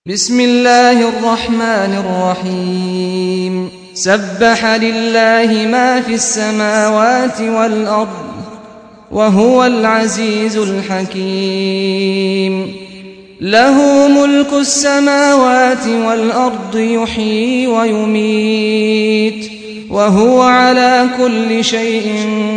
بسم الله الرحمن الرحيم سبح لله ما في السماوات والأرض وهو العزيز الحكيم له ملك السماوات والأرض يحيي ويميت وهو على كل شيء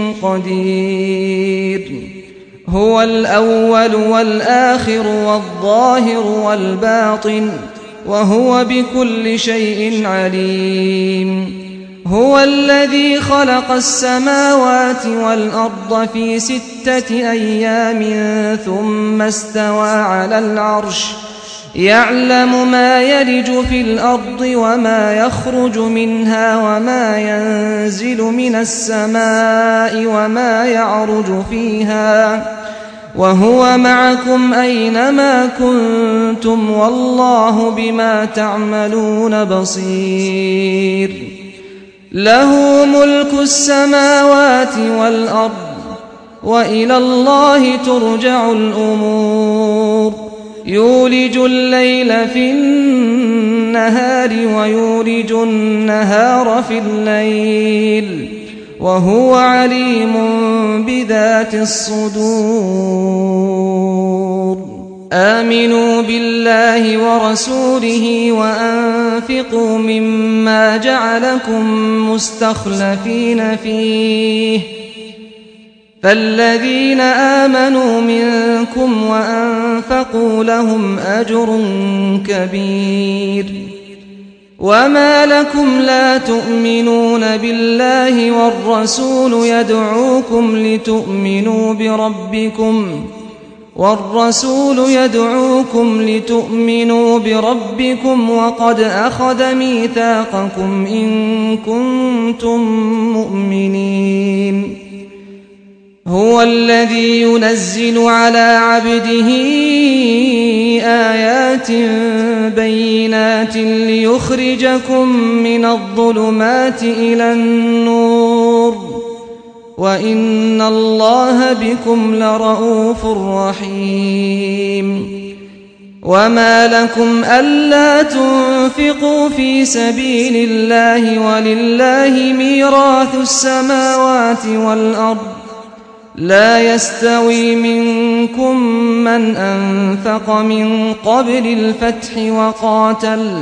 قدير هو الأول والآخر والظاهر والباطن وهو بكل شيء عليم هو الذي خلق السماوات والأرض في 6 أيام ثم استوى على العرش يعلم ما يلج في الأرض وما يخرج منها وما ينزل من السماء وما يعرج فيها وهو معكم أينما كنتم والله بما تعملون بصير له ملك السماوات والأرض وإلى الله ترجع الأمور يولج الليل في النهار ويولج النهار في الليل وهو عليم بذات الصدور آمنوا بالله ورسوله وأنفقوا مما جعلكم مستخلفين فيه فالذين آمنوا منكم وأنفقوا لهم أجر كبير وما لكم لا تؤمنون بالله والرسول يدعوكم لتؤمنوا بربكم وقد أخذ ميثاقكم إن كنتم مؤمنين هو الذي ينزل على عبده آيات بينات ليخرجكم من الظلمات إلى النور وإن الله بكم لرؤوف رحيم وما لكم ألا تنفقوا في سبيل الله ولله ميراث السماوات والأرض لا يستوي منكم من أنفق من قبل الفتح وقاتل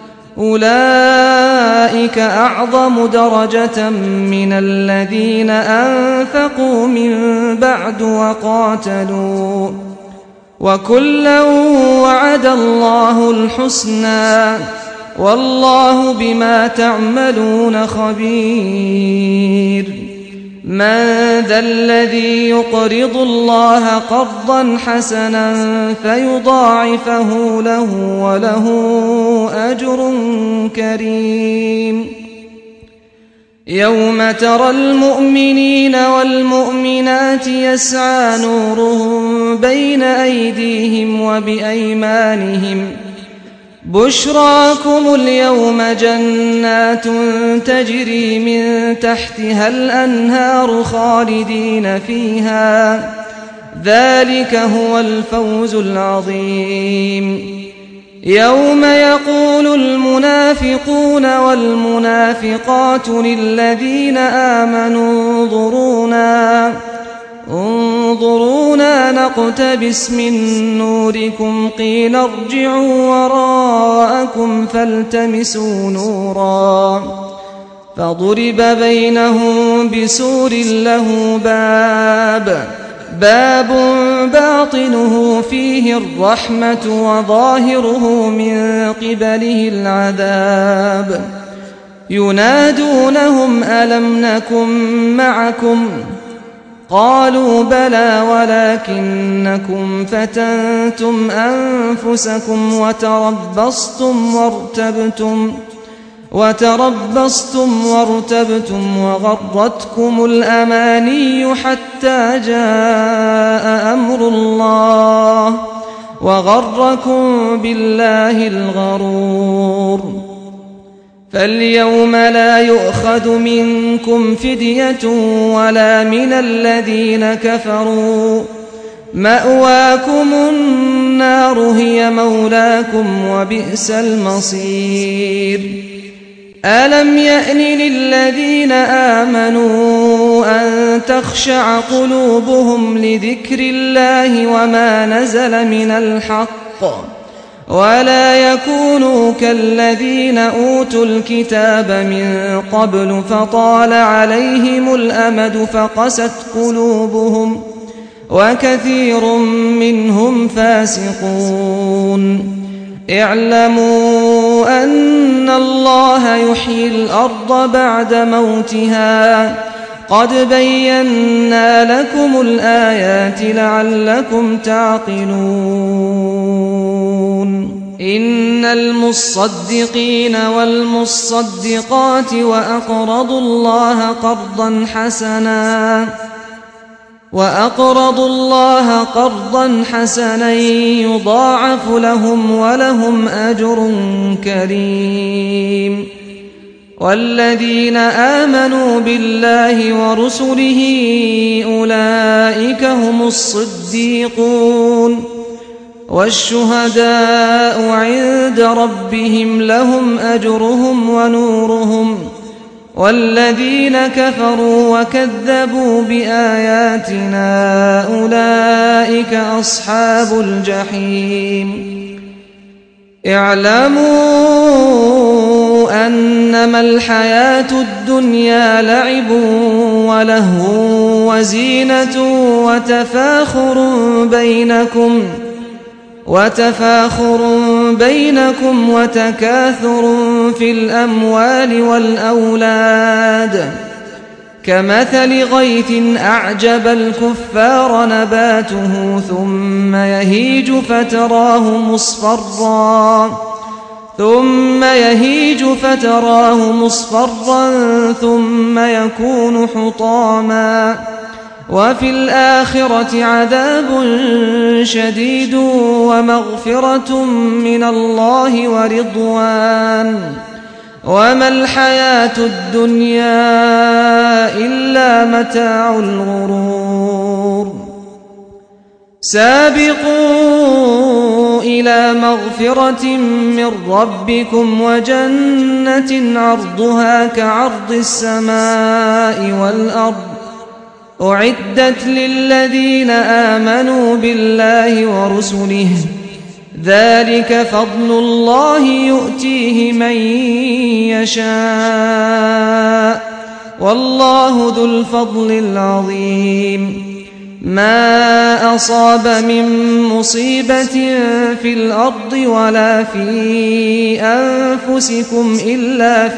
أولئك أعظم درجة من الذين أنفقوا من بعد وقاتلوا وكلا وعد الله الحسنى والله بما تعملون خبير من ذا الذي يقرض الله قرضا حسنا فيضاعفه له وله أجر كريم يوم ترى المؤمنين والمؤمنات يسعى نورهم بين أيديهم وبأيمانهم بشراكم اليوم جنات تجري من تحتها الأنهار خالدين فيها ذلك هو الفوز العظيم يوم يقول المنافقون والمنافقات للذين آمنوا انظرونا نقتبس من نوركم قيل ارجعوا وراءكم فالتمسوا نورا فضرب بينهم بسور له باب باطنه فيه الرحمة وظاهره من قبله العذاب ينادونهم ألم نكن معكم قالوا بلى ولكنكم فتنتم أنفسكم وتربصتم وارتبتم وغرتكم الأماني حتى جاء أمر الله وغركم بالله الغرور فاليوم لا يؤخذ منكم فدية ولا من الذين كفروا مأواكم النار هي مولاكم وبئس المصير ألم يأن للذين آمنوا أن تخشع قلوبهم لذكر الله وما نزل من الحق ولا يكونوا كالذين أوتوا الكتاب من قبل فطال عليهم الأمد فقست قلوبهم وكثير منهم فاسقون اعلموا أن الله يحيي الأرض بعد موتها قد بينا لكم الآيات لعلكم تعقلون إن المصدقين والمصدقات وأقرضوا الله قرضا حسنا يضاعف لهم ولهم أجر كريم والذين آمنوا بالله ورسله أولئك هم الصديقون والشهداء عند ربهم لهم أجرهم ونورهم والذين كفروا وكذبوا بآياتنا أولئك أصحاب الجحيم اعلموا أنما الحياة الدنيا لعب ولهو وزينة وتفاخر بينكم وتكاثر في الأموال والأولاد كمثل غيث أعجب الكفار نباته ثم يهيج فتراه مصفرا ثم يكون حطاما وفي الآخرة عذاب شديد ومغفرة من الله ورضوان وما الحياة الدنيا إلا متاع الغرور سابقوا إلى مغفرة من ربكم وجنة عرضها كعرض السماء والأرض أعدت للذين آمنوا بالله ورسله ذلك فضل الله يؤتيه من يشاء والله ذو الفضل العظيم ما أصاب من مصيبة في الأرض ولا في أنفسكم إلا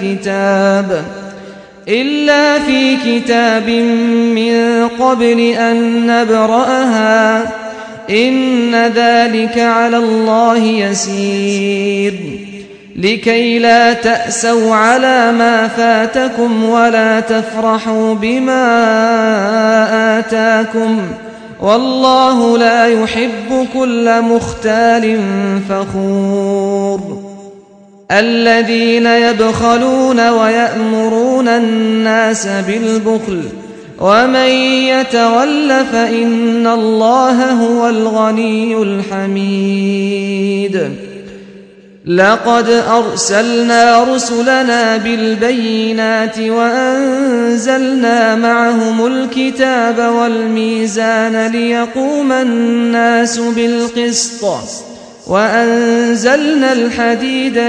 في كتاب من قبل أن نبرأها إن ذلك على الله يسير لكي لا تأسوا على ما فاتكم ولا تفرحوا بما آتاكم والله لا يحب كل مختال فخور الذين يبخلون ويأمرون الناس بالبخل ومن يتول فإن الله هو الغني الحميد لقد أرسلنا رسلنا بالبينات وأنزلنا معهم الكتاب والميزان ليقوم الناس بالقسط وأنزلنا الحديد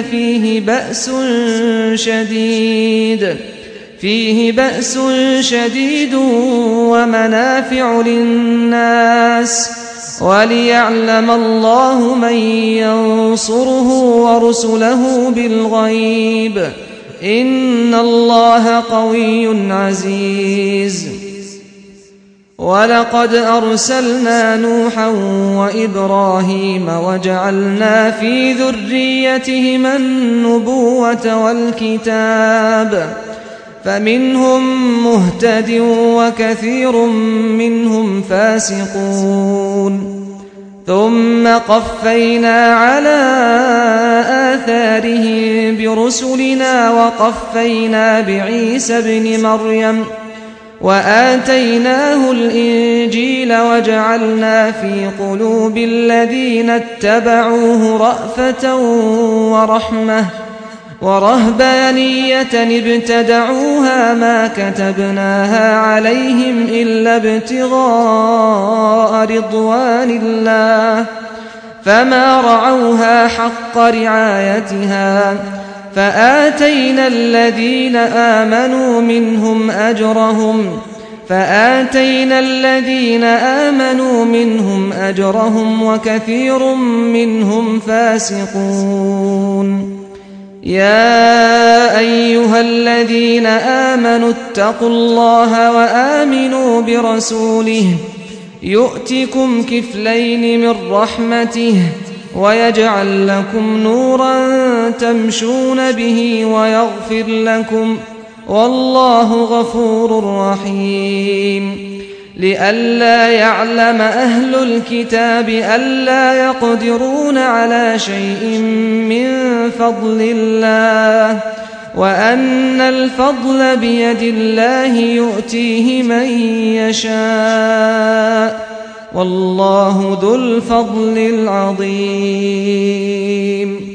فيه بأس شديد ومنافع للناس وليعلم الله من ينصره ورسله بالغيب إن الله قوي عزيز ولقد أرسلنا نوحا وإبراهيم وجعلنا في ذريتهما النبوة والكتاب فمنهم مهتد وكثير منهم فاسقون ثم قفينا على آثارهم برسلنا وقفينا بعيسى ابن مريم وآتيناه الإنجيل وجعلنا في قلوب الذين اتبعوه رأفة ورحمة ورهبانية ابتدعوها ما كتبناها عليهم إلا ابتغاء رضوان الله فما رعوها حق رعايتها فآتينا الذين آمنوا منهم أجرهم وكثير منهم فاسقون. يا أيها الذين آمنوا اتقوا الله وآمنوا برسوله يؤتكم كفلين من رحمته ويجعل لكم نورا تمشون به ويغفر لكم والله غفور رحيم. لئلا يعلم أهل الكتاب ألا يقدرون على شيء من فضل الله وأن الفضل بيد الله يؤتيه من يشاء والله ذو الفضل العظيم.